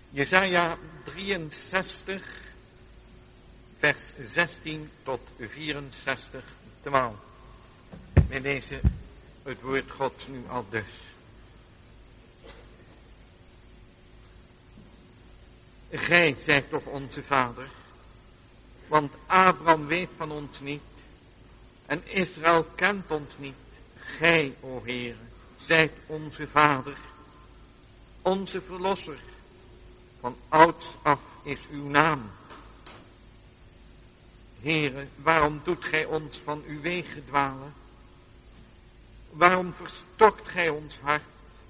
Jesaja 63, vers 16 tot 64, 12. Wij lezen het woord Gods nu al dus. Gij zijt toch onze vader, want Abraham weet van ons niet en Israël kent ons niet. Gij, o Heere, zijt onze vader, onze verlosser. Van ouds af is uw naam. Heere, waarom doet gij ons van uw wegen dwalen? Waarom verstokt gij ons hart,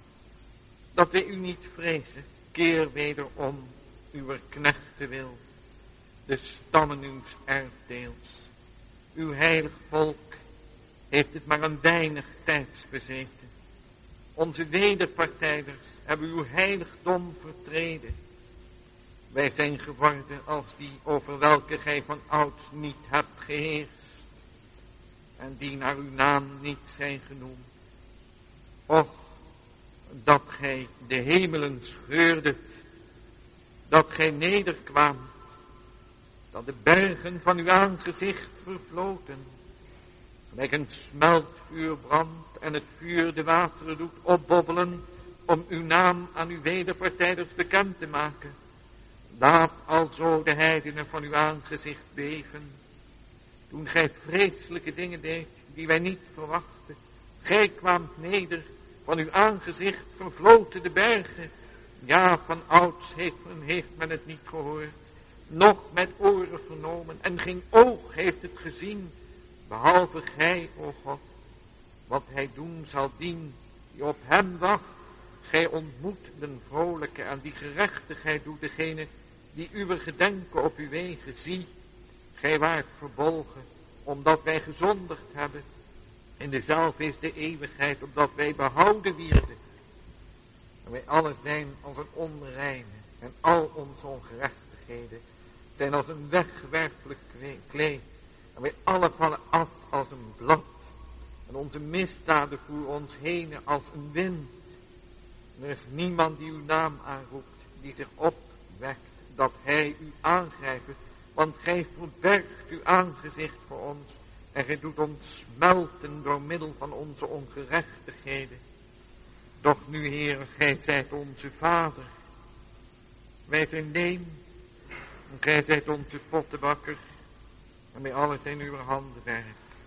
dat wij u niet vrezen? Keer wederom uw knechten wil, de stammen uws erfdeels. Uw heilig volk heeft het maar een weinig tijds bezeten. Onze wederpartijders hebben uw heiligdom vertreden. Wij zijn geworden als die over welke gij van ouds niet hebt geheerst en die naar uw naam niet zijn genoemd. Och, dat gij de hemelen scheurdet, dat gij nederkwaamt, dat de bergen van uw aangezicht vervloten, gelijk een smeltvuur brandt en het vuur de wateren doet opbobbelen, om uw naam aan uw wederpartijders bekend te maken. Laat alzo de heidenen van uw aangezicht beven, toen gij vreselijke dingen deed, die wij niet verwachten. Gij kwaamt neder, van uw aangezicht vervloten de bergen. Ja, van ouds heeft men het niet gehoord, noch met oren vernomen, en geen oog heeft het gezien, behalve gij, o God. Wat hij doen zal dien, die op hem wacht. Gij ontmoet den vrolijke en die gerechtigheid doet degene die uw gedenken op uw wegen. Zie, gij waart verbolgen, omdat wij gezondigd hebben. In dezelfde is de eeuwigheid, opdat wij behouden wierden. En wij allen zijn als een onreine, en al onze ongerechtigheden zijn als een weggewerpelijk kleed. En wij allen vallen af als een blad. En onze misdaden voeren ons heen als een wind. En er is niemand die uw naam aanroept, die zich opwekt, dat hij u aangrijpt. Want gij verbergt uw aangezicht voor ons. En gij doet ons smelten door middel van onze ongerechtigheden. Doch nu, Heer, gij zijt onze Vader. Wij zijn leem. En gij zijt onze pottenbakker. En wij allen zijn uw handenwerk.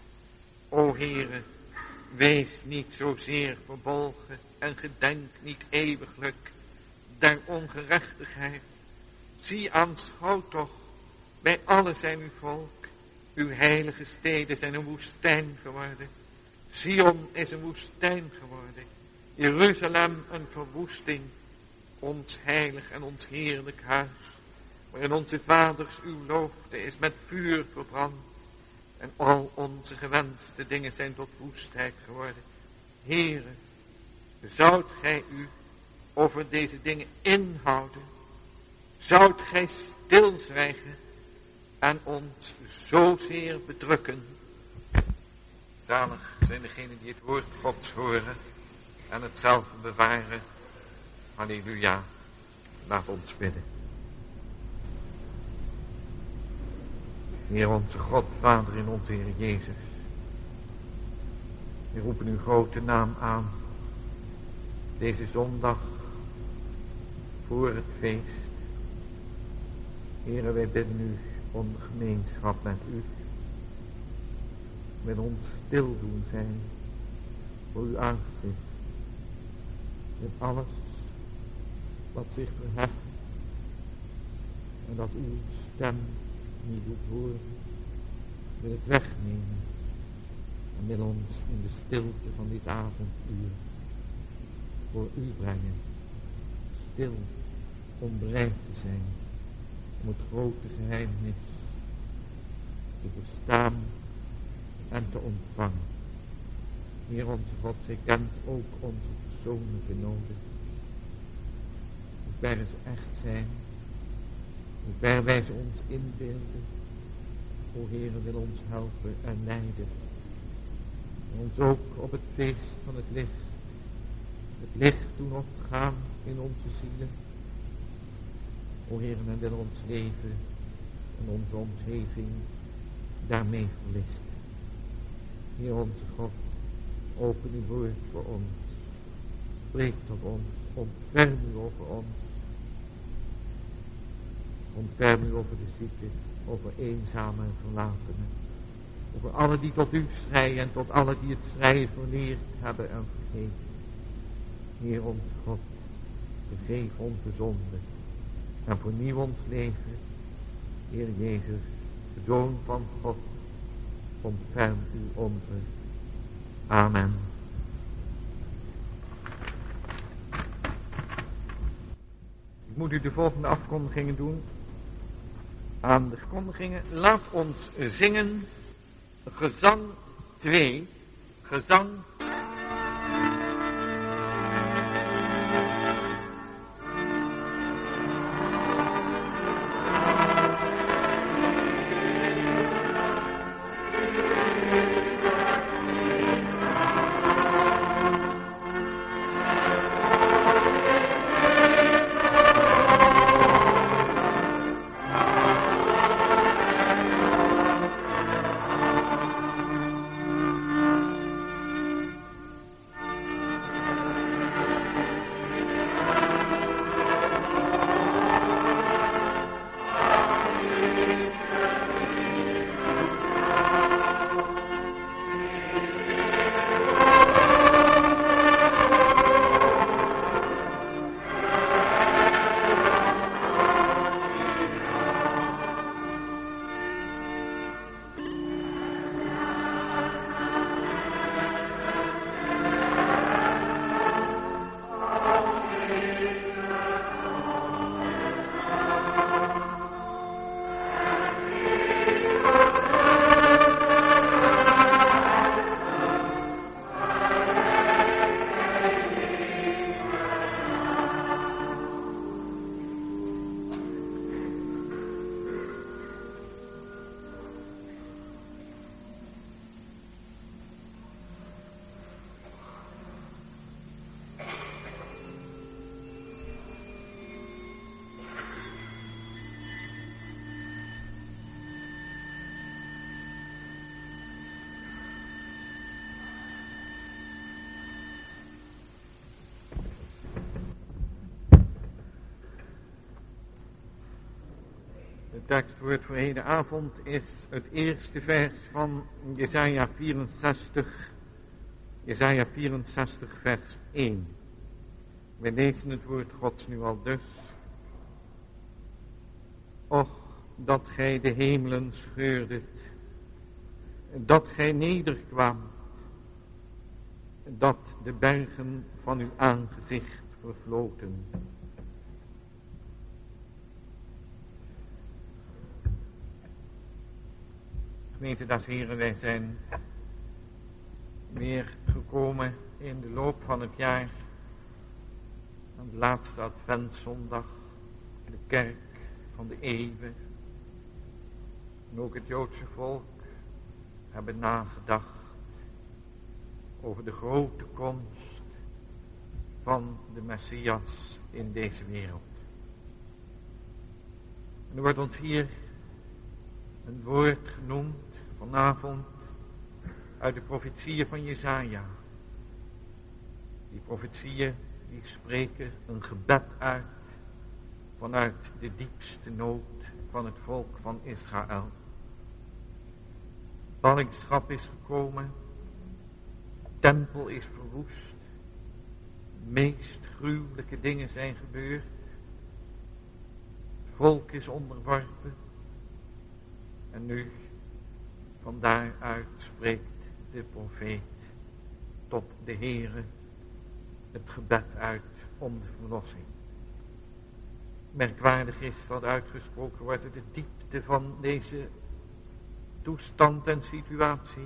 O Heere, wees niet zozeer verbolgen en gedenk niet eeuwiglijk der ongerechtigheid. Zie, aanschouw toch, wij allen zijn uw volk. Uw heilige steden zijn een woestijn geworden. Sion is een woestijn geworden. Jeruzalem een verwoesting. Ons heilig en ons heerlijk huis, waarin onze vaders uw loofde is met vuur verbrand. En al onze gewenste dingen zijn tot woestheid geworden. Heere, zoudt gij u over deze dingen inhouden? Zoudt gij stilzwijgen en ons zozeer bedrukken? Zalig zijn degenen die het woord Gods horen en het zelf bewaren. Halleluja. Laat ons bidden. Heer onze God, Vader in onze Heer Jezus. We roepen uw grote naam aan. Deze zondag voor het feest. Heere, wij bidden u om gemeenschap met u. Met ons stil doen zijn voor uw aangezicht. Met alles wat zich verheft. En dat uw stem niet doet horen. Wil het wegnemen. En wil ons in de stilte van dit avonduur voor u brengen. Stil om bereid te zijn. Om het grote geheimnis te verstaan en te ontvangen. Heer onze God, gij kent ook onze persoonlijke noden. Hoe ver ze echt zijn. Hoe ver wij ze ons inbeelden. O Heere, wil ons helpen en leiden. En ons ook op het feest van het licht. Het licht doen opgaan in onze zielen. O Heer, en wil ons leven en onze omgeving daarmee verlichten. Heer onze God, open uw woord voor ons. Spreek tot ons. Ontferm u over ons. Ontferm u over de zieken, over eenzamen en verlatenen. Over alle die tot u schreien en tot alle die het schreien verleerd hebben en vergeten. Heer onze God, vergeef onze zonden en vernieuw ons leven. Heer Jezus, Zoon van God, ontferm u onze. Amen. Ik moet u de volgende afkondigingen doen. Aan de verkondigingen, laat ons zingen gezang 2, gezang Het tekstwoord voor hedenavond is het eerste vers van Jesaja 64. Jesaja 64 vers 1. Wij lezen het woord Gods nu al dus. Och, dat gij de hemelen scheurdet, dat gij nederkwaamt, dat de bergen van uw aangezicht vervloten. Gemeente des Heren, wij zijn weer gekomen in de loop van het jaar aan de laatste adventszondag, de kerk van de eeuwen. En ook het Joodse volk hebben nagedacht over de grote komst van de Messias in deze wereld. En er wordt ons hier een woord genoemd vanavond uit de profetieën van Jesaja. Die profetieën die spreken een gebed uit vanuit de diepste nood van het volk van Israël. Ballingschap is gekomen, de tempel is verwoest, de meest gruwelijke dingen zijn gebeurd, het volk is onderworpen en nu van daaruit spreekt de profeet tot de Heere het gebed uit om de verlossing. Merkwaardig is wat uitgesproken wordt, de diepte van deze toestand en situatie.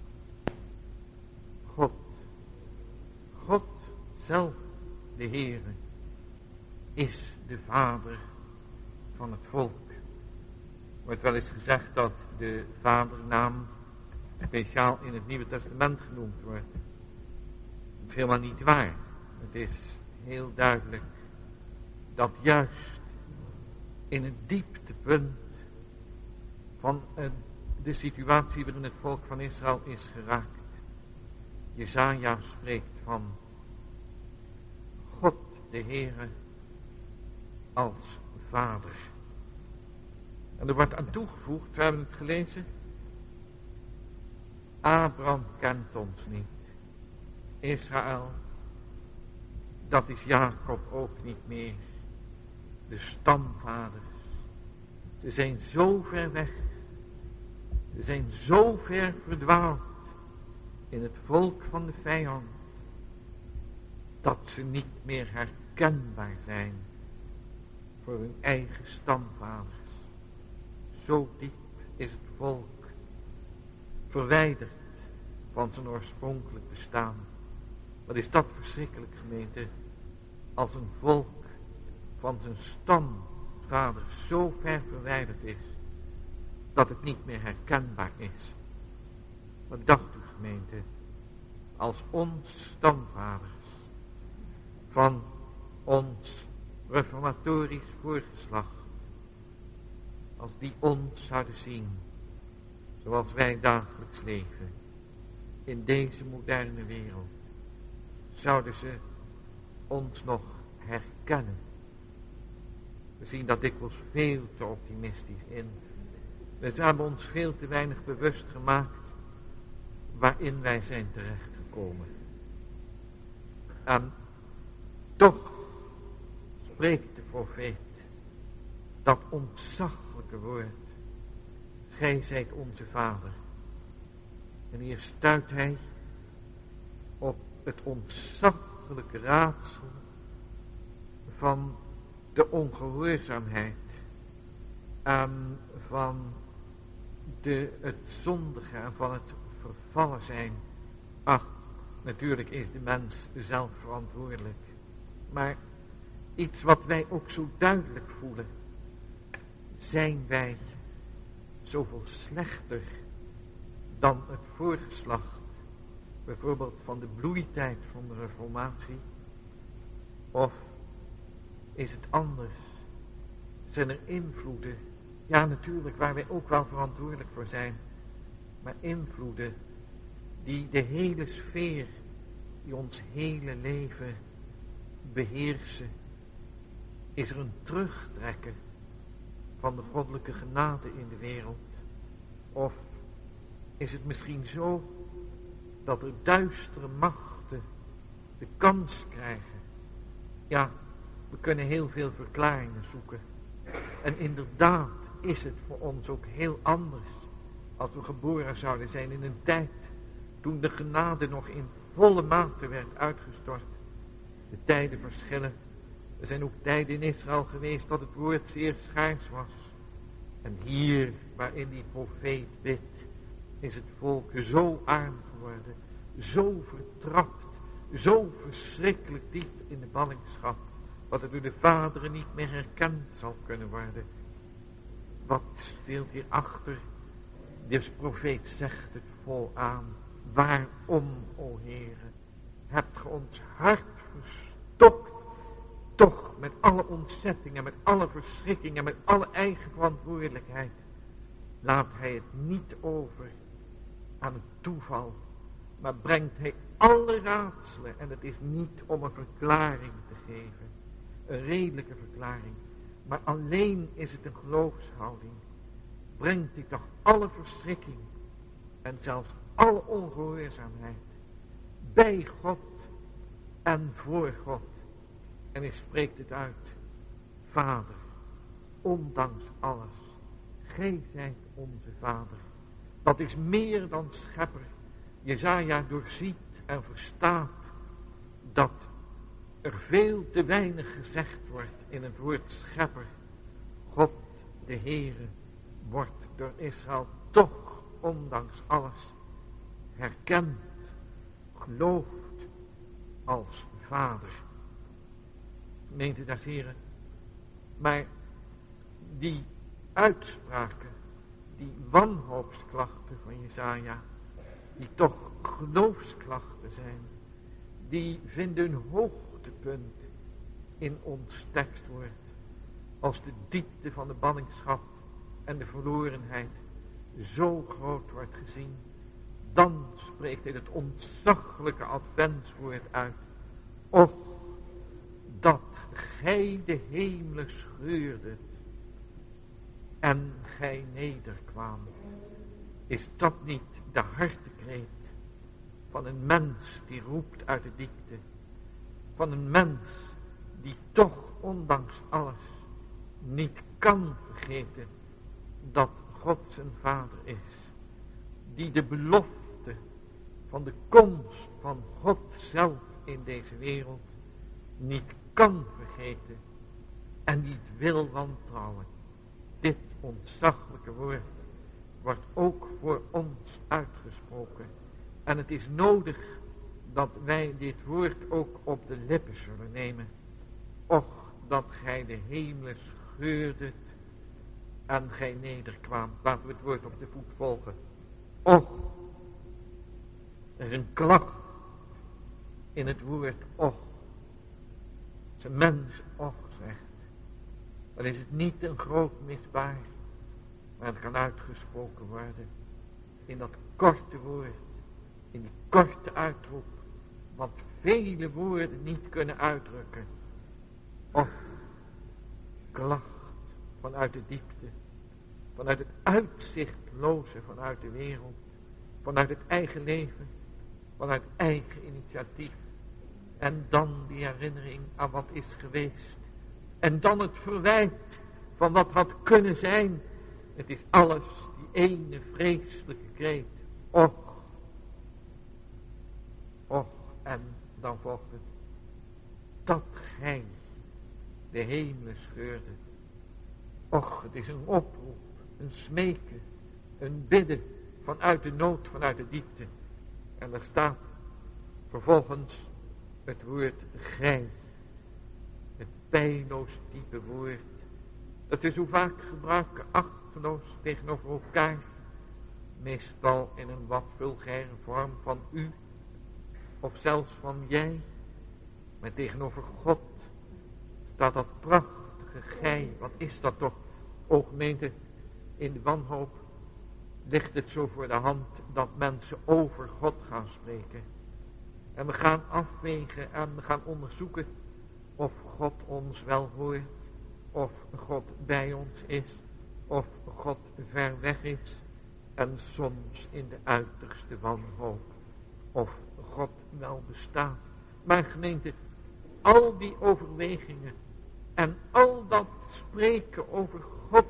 God zelf, de Heere, is de vader van het volk. Er wordt wel eens gezegd dat de vadernaam speciaal in het Nieuwe Testament genoemd wordt. Dat is helemaal niet waar. Het is heel duidelijk dat juist in het dieptepunt van de situatie waarin het volk van Israël is geraakt. Jesaja spreekt van God de Heere als Vader. En er wordt aan toegevoegd, we hebben het gelezen, Abraham kent ons niet. Israël, dat is Jacob ook niet meer. De stamvaders, ze zijn zo ver weg. Ze zijn zo ver verdwaald in het volk van de vijand, dat ze niet meer herkenbaar zijn voor hun eigen stamvaders. Zo diep is het volk verwijderd van zijn oorspronkelijk bestaan. Wat is dat verschrikkelijk, gemeente, als een volk van zijn stamvaders zo ver verwijderd is, dat het niet meer herkenbaar is. Wat dacht u, gemeente, als ons stamvaders van ons reformatorisch voorgeslacht, als die ons zouden zien, zoals wij dagelijks leven, in deze moderne wereld, zouden ze ons nog herkennen? We zien dat dikwijls veel te optimistisch in. We hebben ons veel te weinig bewust gemaakt waarin wij zijn terechtgekomen. En toch spreekt de profeet dat ontzaglijke woord: gij zijt onze Vader. En hier stuit hij op het ontzaglijke raadsel van de ongehoorzaamheid en van het zondige en van het vervallen zijn. Ach, natuurlijk is de mens zelf verantwoordelijk. Maar iets wat wij ook zo duidelijk voelen: zijn wij zoveel slechter dan het voorgeslacht, bijvoorbeeld van de bloeitijd van de Reformatie? Of is het anders? Zijn er invloeden? Ja, natuurlijk, waar wij ook wel verantwoordelijk voor zijn. Maar invloeden die de hele sfeer, die ons hele leven beheersen. Is er een terugtrekken van de goddelijke genade in de wereld? Of is het misschien zo dat er duistere machten de kans krijgen? Ja, we kunnen heel veel verklaringen zoeken. En inderdaad is het voor ons ook heel anders als we geboren zouden zijn in een tijd toen de genade nog in volle mate werd uitgestort. De tijden verschillen. Er zijn ook tijden in Israël geweest dat het woord zeer schaars was. En hier, waarin die profeet bidt, is het volk zo arm geworden, zo vertrapt, zo verschrikkelijk diep in de ballingschap, dat het door de vaderen niet meer herkend zal kunnen worden. Wat speelt hier achter? De profeet zegt het vol aan: waarom, o Heere, hebt ge ons hart verstokt? Toch met alle ontzettingen, met alle verschrikkingen, met alle eigen verantwoordelijkheid, laat hij het niet over aan het toeval, maar brengt hij alle raadselen, en het is niet om een verklaring te geven, een redelijke verklaring, maar alleen is het een geloofshouding, brengt hij toch alle verschrikking en zelfs alle ongehoorzaamheid bij God en voor God. En hij spreekt het uit: Vader, ondanks alles, gij zijt onze Vader. Dat is meer dan schepper. Jesaja doorziet en verstaat dat er veel te weinig gezegd wordt in het woord schepper. God, de Heere, wordt door Israël toch, ondanks alles, herkend, geloofd als Vader. Gemeente des Heren, maar die uitspraken, die wanhoopsklachten van Jesaja, die toch geloofsklachten zijn, die vinden hun hoogtepunt in ons tekstwoord. als de diepte van de ballingschap en de verlorenheid zo groot wordt gezien, dan spreekt hij het ontzaglijke adventswoord uit. Och, dat gij de hemelen scheurdet en gij nederkwaamt. Is dat niet de hartekreet van een mens die roept uit de diepte? Van een mens die toch ondanks alles niet kan vergeten dat God zijn vader is. Die de belofte van de komst van God zelf in deze wereld niet kan vergeten en niet wil wantrouwen. Dit ontzaglijke woord wordt ook voor ons uitgesproken. En het is nodig dat wij dit woord ook op de lippen zullen nemen. Och, dat gij de hemelen scheurdet en gij nederkwaamt. Laten we het woord op de voet volgen. Och, er is een klacht in het woord och. Als een mens och zegt, dan is het niet een groot misbaar, maar het kan uitgesproken worden in dat korte woord, in die korte uitroep, wat vele woorden niet kunnen uitdrukken. Och, klacht vanuit de diepte, vanuit het uitzichtloze, vanuit de wereld, vanuit het eigen leven, vanuit eigen initiatief. En dan die herinnering aan wat is geweest. En dan het verwijt van wat had kunnen zijn. Het is alles die ene vreselijke kreet. Och, och, en dan volgt het. Dat gij de hemelen scheurde. Och, het is een oproep, een smeken, een bidden vanuit de nood, vanuit de diepte. En er staat vervolgens het woord gij. Het pijnloos diepe woord. Dat is hoe vaak gebruiken, achteloos tegenover elkaar. Meestal in een wat vulgaire vorm van u. Of zelfs van jij. Maar tegenover God staat dat prachtige gij. Wat is dat toch? O gemeente, in de wanhoop ligt het zo voor de hand dat mensen over God gaan spreken. En we gaan afwegen en we gaan onderzoeken of God ons wel hoort. Of God bij ons is. Of God ver weg is. En soms in de uiterste wanhoop. Of God wel bestaat. Maar gemeente, al die overwegingen en al dat spreken over God,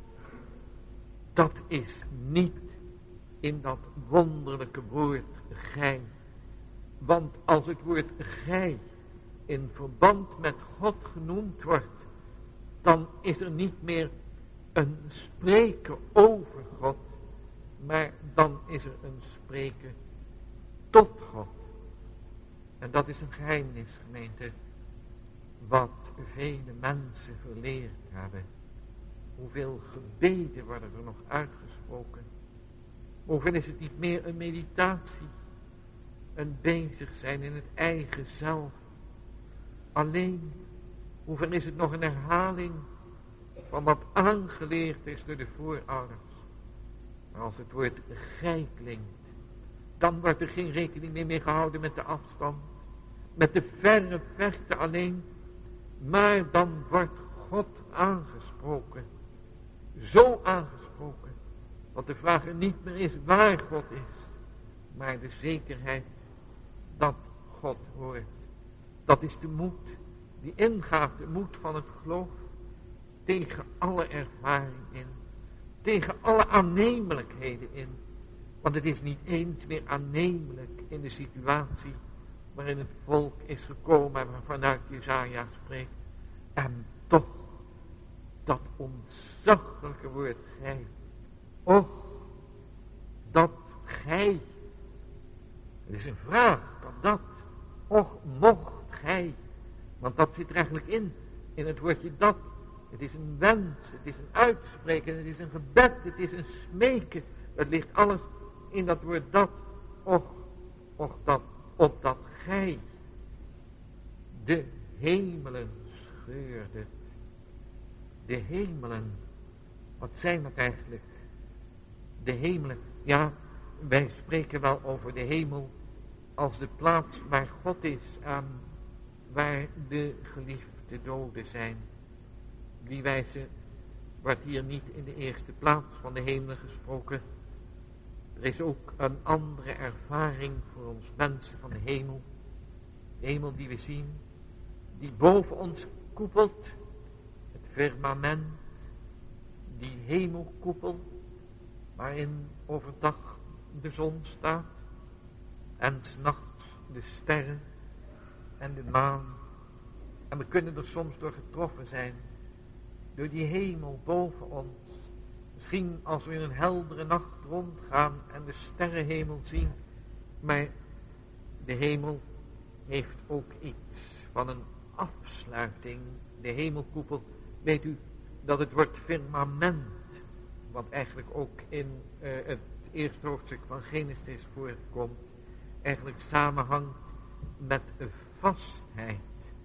dat is niet in dat wonderlijke woord gij. Want als het woord gij in verband met God genoemd wordt, dan is er niet meer een spreken over God, maar dan is er een spreken tot God. En dat is een geheimnis, gemeente, wat vele mensen verleerd hebben. Hoeveel gebeden worden er nog uitgesproken? Hoeveel is het niet meer een meditatie? Een bezig zijn in het eigen zelf. Alleen, hoeveel is het nog een herhaling van wat aangeleerd is door de voorouders? Maar als het woord gij klinkt, dan wordt er geen rekening meer mee gehouden met de afstand, met de verre verte alleen, maar dan wordt God aangesproken. Zo aangesproken, dat de vraag er niet meer is waar God is, maar de zekerheid dat God hoort. Dat is de moed die ingaat, de moed van het geloof, tegen alle ervaring in, tegen alle aannemelijkheden in. Want het is niet eens meer aannemelijk in de situatie waarin het volk is gekomen en vanuit Jesaja spreekt. En toch, dat ontzaglijke woord gij. Och, dat gij. Het is een vraag, kan dat? Och, mocht gij. Want dat zit er eigenlijk in het woordje dat. Het is een wens, het is een uitspreken, het is een gebed, het is een smeken. Het ligt alles in dat woord dat. Och dat, opdat gij de hemelen scheurdet De hemelen, wat zijn dat eigenlijk? De hemelen, ja, wij spreken wel over de hemel als de plaats waar God is en waar de geliefde doden zijn. Op die wijze wordt hier niet in de eerste plaats van de hemelen gesproken. Er is ook een andere ervaring voor ons mensen van de hemel. De hemel die we zien, die boven ons koepelt, het firmament, die hemelkoepel, waarin overdag de zon staat en 's nachts de sterren en de maan. En we kunnen er soms door getroffen zijn, door die hemel boven ons. Misschien als we in een heldere nacht rondgaan en de sterrenhemel zien. Maar de hemel heeft ook iets van een afsluiting. De hemelkoepel, weet u dat het woord firmament, wat eigenlijk ook in het eerste hoofdstuk van Genesis voorkomt, eigenlijk samenhangt met een vastheid,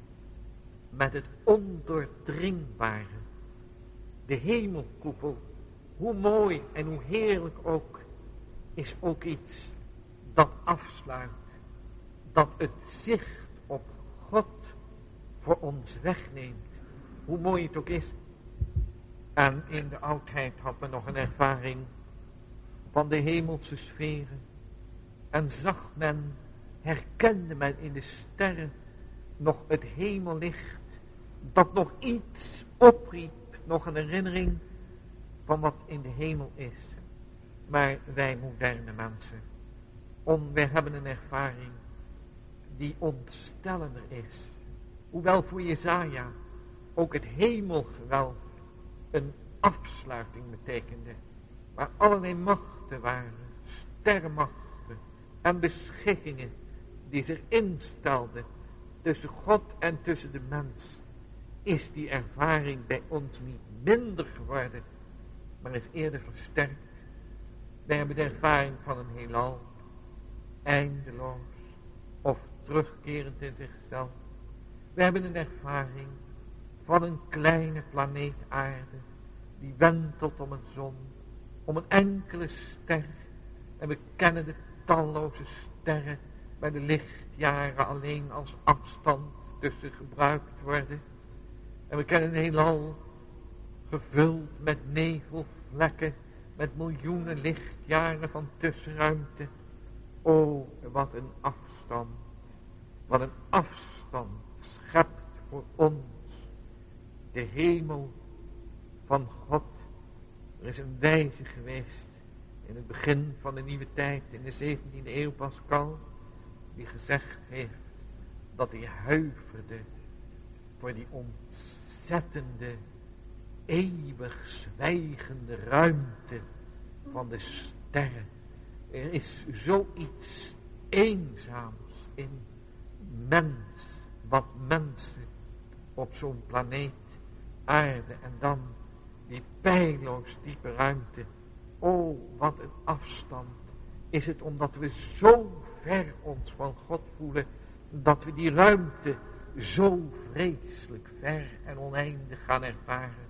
met het ondoordringbare. De hemelkoepel, hoe mooi en hoe heerlijk ook, is ook iets dat afsluit, dat het zicht op God voor ons wegneemt. Hoe mooi het ook is. En in de oudheid had men nog een ervaring van de hemelse sferen. En zag men, herkende men in de sterren nog het hemellicht, dat nog iets opriep, nog een herinnering van wat in de hemel is. Maar wij moderne mensen, wij hebben een ervaring die ontstellender is. Hoewel voor Jesaja ook het hemelgewelf een afsluiting betekende, waar allerlei machten waren, sterrenmachten en beschikkingen die zich instelden tussen God en tussen de mens, is die ervaring bij ons niet minder geworden, maar is eerder versterkt. Wij hebben de ervaring van een heelal, eindeloos of terugkerend in zichzelf. We hebben een ervaring van een kleine planeet aarde, die wentelt om een zon, om een enkele ster. En we kennen de talloze sterren, waar de lichtjaren alleen als afstand tussen gebruikt worden. En we kennen een heelal gevuld met nevelvlekken, met miljoenen lichtjaren van tussenruimte. O, wat een afstand, wat een afstand schept voor ons de hemel van God. Er is een wijze geweest in het begin van de nieuwe tijd, in de 17e eeuw Pascal, die gezegd heeft dat hij huiverde voor die ontzettende, eeuwig zwijgende ruimte van de sterren. Er is zoiets eenzaams in mens, wat mensen op zo'n planeet aarde en dan die peilloos diepe ruimte. O, wat een afstand is het, omdat we zo ver ons van God voelen, dat we die ruimte zo vreselijk ver en oneindig gaan ervaren.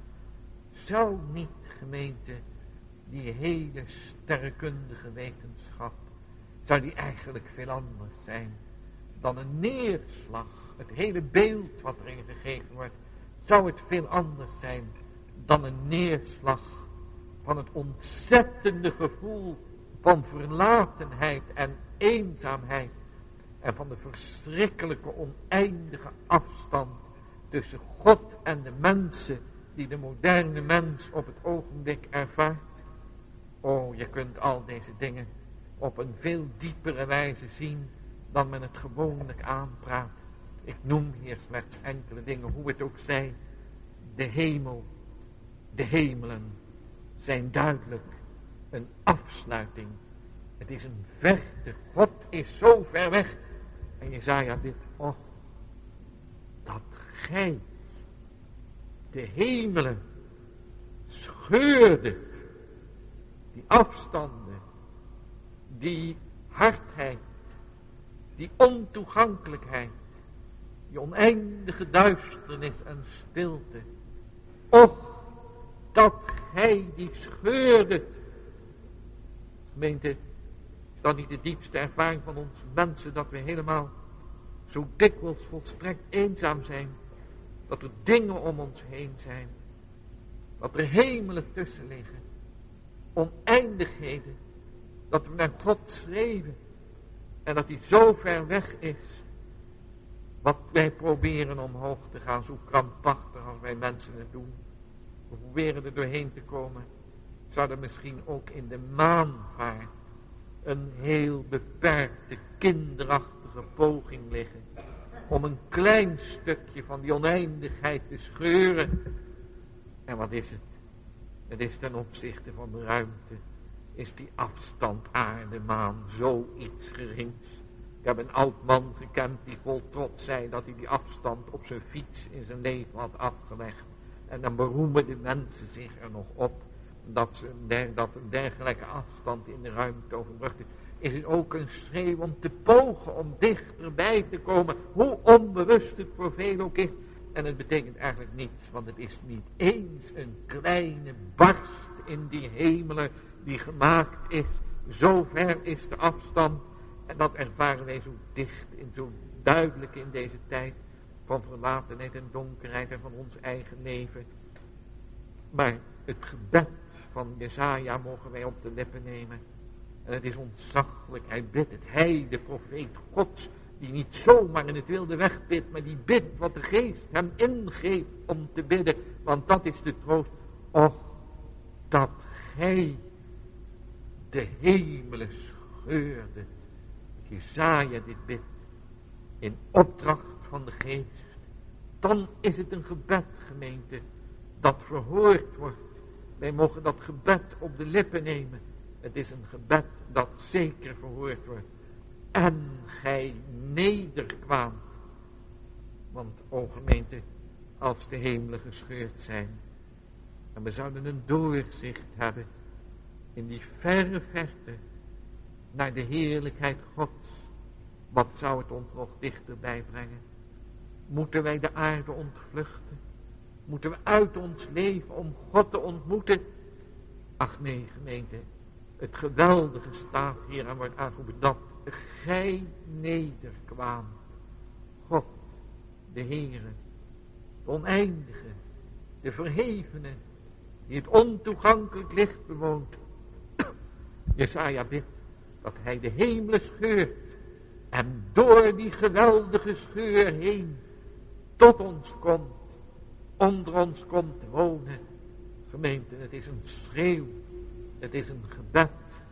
Zou niet, gemeente, die hele sterrenkundige wetenschap, zou die eigenlijk veel anders zijn dan een neerslag? Het hele beeld wat erin gegeven wordt, zou het veel anders zijn dan een neerslag van het ontzettende gevoel van verlatenheid en eenzaamheid en van de verschrikkelijke oneindige afstand tussen God en de mensen die de moderne mens op het ogenblik ervaart. O, je kunt al deze dingen op een veel diepere wijze zien dan men het gewoonlijk aanpraat. Ik noem hier slechts enkele dingen, hoe het ook zij. De hemel, de hemelen zijn duidelijk een afsluiting. Het is een verte. God is zo ver weg. En Jesaja dit, och, dat gij de hemelen scheurde, die afstanden, die hardheid, die ontoegankelijkheid, die oneindige duisternis en stilte. Och, dat gij die scheurde. Gemeente, is dat niet de diepste ervaring van ons mensen, dat we helemaal zo dikwijls volstrekt eenzaam zijn, dat er dingen om ons heen zijn, dat er hemelen tussen liggen, oneindigheden, dat we naar God schreven en dat hij zo ver weg is. Wat wij proberen omhoog te gaan, zo krampachtig als wij mensen het doen. We proberen er doorheen te komen. Zou er misschien ook in de maanvaart een heel beperkte, kinderachtige poging liggen om een klein stukje van die oneindigheid te scheuren. En wat is het? Het is ten opzichte van de ruimte, is die afstand aarde-maan zoiets gerings. Ik heb een oud man gekend die vol trots zei dat hij die afstand op zijn fiets in zijn leven had afgelegd. En dan beroemen de mensen zich er nog op dat een dergelijke afstand in de ruimte overbrugd is. Is het ook een schreeuw om te pogen om dichterbij te komen, hoe onbewust het voor veel ook is. En het betekent eigenlijk niets, want het is niet eens een kleine barst in die hemelen die gemaakt is. Zo ver is de afstand. En dat ervaren wij zo dicht en zo duidelijk in deze tijd van verlatenheid en donkerheid en van ons eigen leven. Maar het gebed van Jesaja mogen wij op de lippen nemen. En het is ontzaglijk. Hij bidt het. Hij, de profeet Gods, die niet zomaar in het wilde weg bidt, maar die bidt wat de geest hem ingeeft om te bidden. Want dat is de troost. Och, dat gij de hemelen scheurde. Jesaja dit bidt in opdracht van de geest. Dan is het een gebed, gemeente, dat verhoord wordt. Wij mogen dat gebed op de lippen nemen. Het is een gebed dat zeker verhoord wordt. En gij nederkwaamt. Want, o gemeente, als de hemelen gescheurd zijn, en we zouden een doorzicht hebben in die verre verte naar de heerlijkheid Gods, wat zou het ons nog dichterbij brengen? Moeten wij de aarde ontvluchten? Moeten we uit ons leven om God te ontmoeten? Ach nee, gemeente, het geweldige staat hier en wordt aangeroepen dat gij nederkwaamt. God, de Heere, de oneindige, de verhevene, die het ontoegankelijk licht bewoont. Jesaja bidt dat hij de hemelen scheurt en door die geweldige scheur heen tot ons komt, onder ons komt wonen. Gemeente, het is een schreeuw, het is een gebed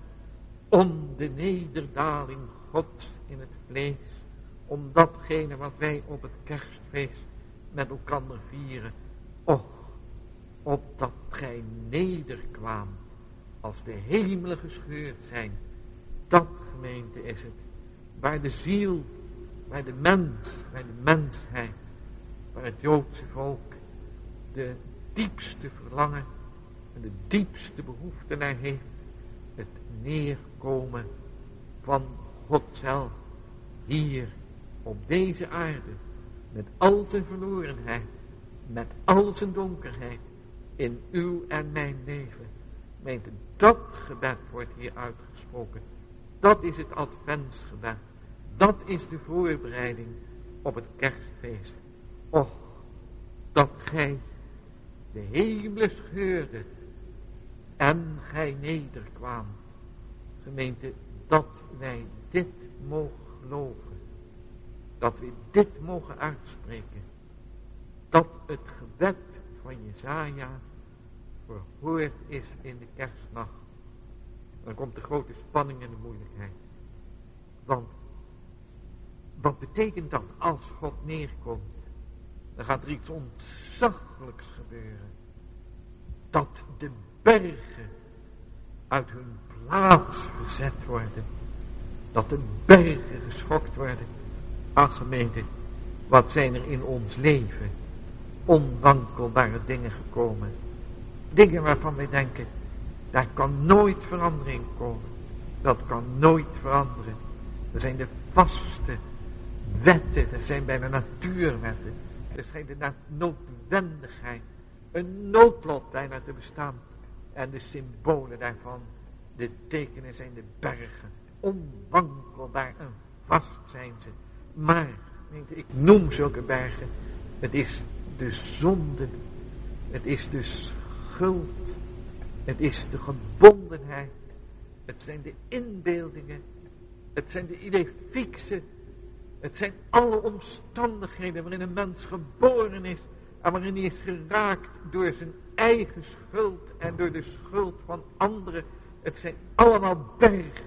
om de nederdaling Gods in het vlees, om datgene wat wij op het kerstfeest met elkaar vieren. Och, opdat gij nederkwaamt als de hemelen gescheurd zijn. Dat, gemeente, is het, waar de ziel, waar de mens, waar de mensheid, waar het Joodse volk de diepste verlangen en de diepste behoefte naar heeft, het neerkomen van God zelf, hier op deze aarde, met al zijn verlorenheid, met al zijn donkerheid, in uw en mijn leven. Gemeente, dat gebed wordt hier uitgesproken. Dat is het adventsgebed. Dat is de voorbereiding op het kerstfeest. Och, dat gij de hemelen scheurde en gij nederkwaamt. Gemeente, dat wij dit mogen geloven. Dat we dit mogen uitspreken. Dat het gebed van Jesaja verhoord is in de kerstnacht. Dan komt de grote spanning en de moeilijkheid. Want wat betekent dat als God neerkomt? Dan gaat er iets ontzaglijks gebeuren. Dat de bergen uit hun plaats verzet worden. Dat de bergen geschokt worden. Ach gemeente, wat zijn er in ons leven onwankelbare dingen gekomen. Dingen waarvan wij denken, daar kan nooit verandering komen. Dat kan nooit veranderen. Er zijn de vaste wetten, er zijn bijna natuurwetten. Er zijn de noodwendigheid, een noodlot bijna te bestaan. En de symbolen daarvan, de tekenen zijn de bergen. Onwankelbaar en vast zijn ze. Maar, ik noem zulke bergen, het is de zonde, het is de schuld, het is de gebondenheid, het zijn de inbeeldingen, het zijn de idee fixe, het zijn alle omstandigheden waarin een mens geboren is en waarin hij is geraakt door zijn eigen schuld en door de schuld van anderen. Het zijn allemaal bergen,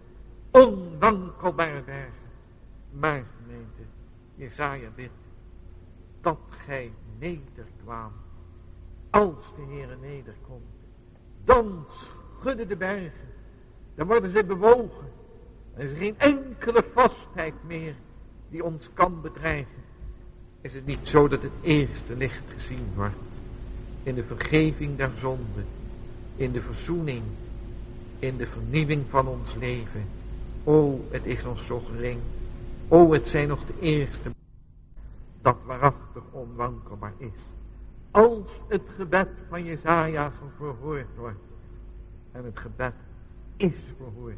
onwankelbare bergen. Maar gemeente, Jesaja bidt dat gij nederkwaamt. Als de Heere nederkomt, dan schudden de bergen, dan worden ze bewogen. Er is geen enkele vastheid meer die ons kan bedreigen. Is het niet zo dat het eerste licht gezien wordt in de vergeving der zonde, in de verzoening, in de vernieuwing van ons leven? O, het is nog zo gering. O, het zijn nog de eerste dat waarachtig onwankelbaar is. Als het gebed van Jesaja verhoord wordt, en het gebed is verhoord,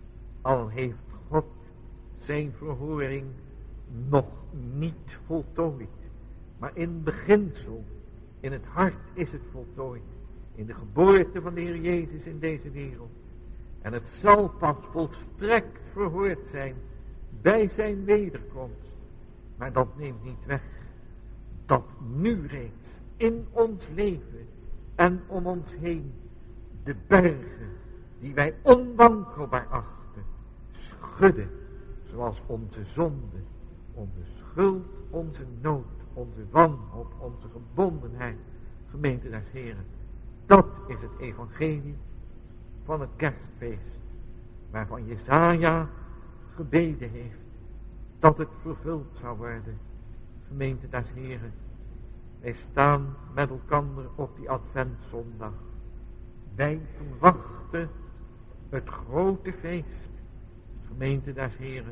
al heeft God zijn verhoring nog niet voltooid, maar in beginsel, in het hart is het voltooid, in de geboorte van de Heer Jezus in deze wereld. En het zal pas volstrekt verhoord zijn bij zijn wederkomst. Maar dat neemt niet weg dat nu reeds in ons leven en om ons heen de bergen die wij onwankelbaar achten, schudden, zoals onze zonde, onze schuld, onze nood, onze wanhoop, onze gebondenheid. Gemeente des Heren, dat is het evangelie van het kerstfeest, waarvan Jesaja gebeden heeft dat het vervuld zou worden. Gemeente des Heren, wij staan met elkaar op die adventszondag. Wij verwachten het grote feest. Gemeente des Heren,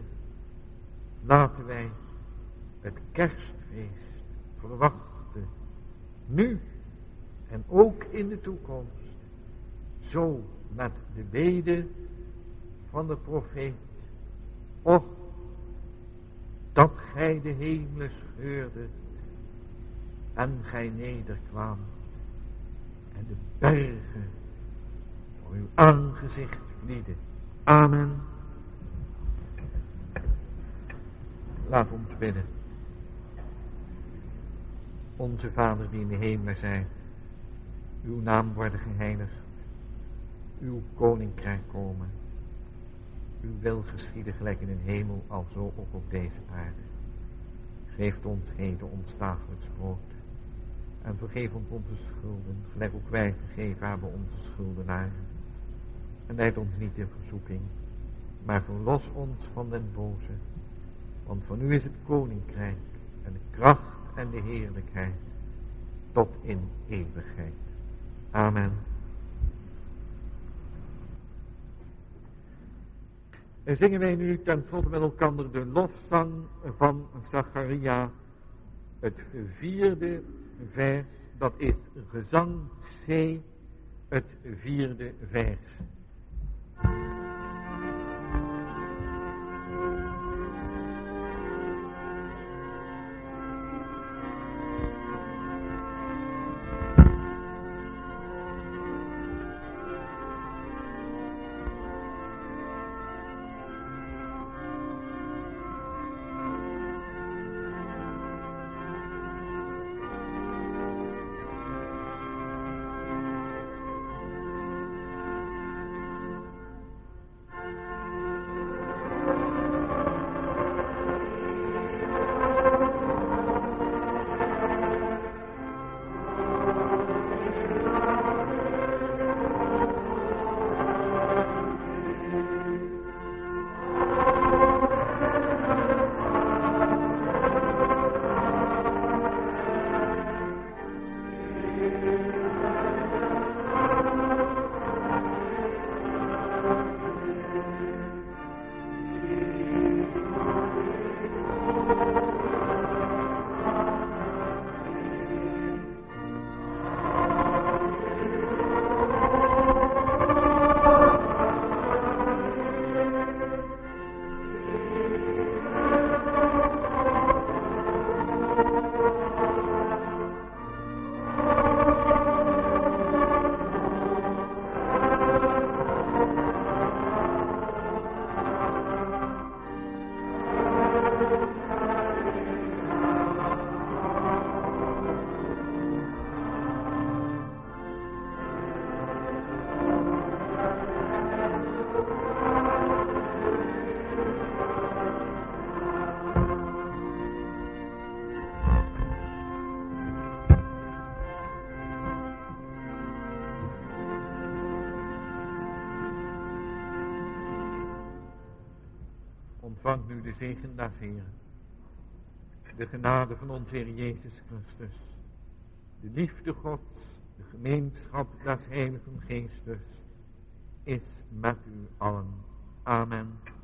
laten wij het kerstfeest verwachten, nu en ook in de toekomst, zo met de bede van de profeet. Och, dat gij de hemelen scheurde en gij nederkwam en de bergen voor uw aangezicht vlieden. Amen. Laat ons bidden. Onze Vader die in de hemelen zijt, uw naam worden geheiligd, uw koninkrijk komen, uw wil geschieden gelijk in de hemel, alzo ook op deze aarde. Geef ons heden ons dagelijks brood en vergeef ons onze schulden, gelijk ook wij vergeven hebben onze schuldenaren. En leid ons niet in verzoeking, maar verlos ons van den boze, want van u is het koninkrijk en de kracht en de heerlijkheid tot in eeuwigheid. Amen. En zingen wij nu ten slotte met elkaar de lofzang van Zacharia, het 4e vers, dat is gezang C, het 4e vers. ontvangt nu de zegen des Heeren. De genade van onze Heer Jezus Christus. De liefde Gods, de gemeenschap des Heiligen Geestes is met u allen. Amen.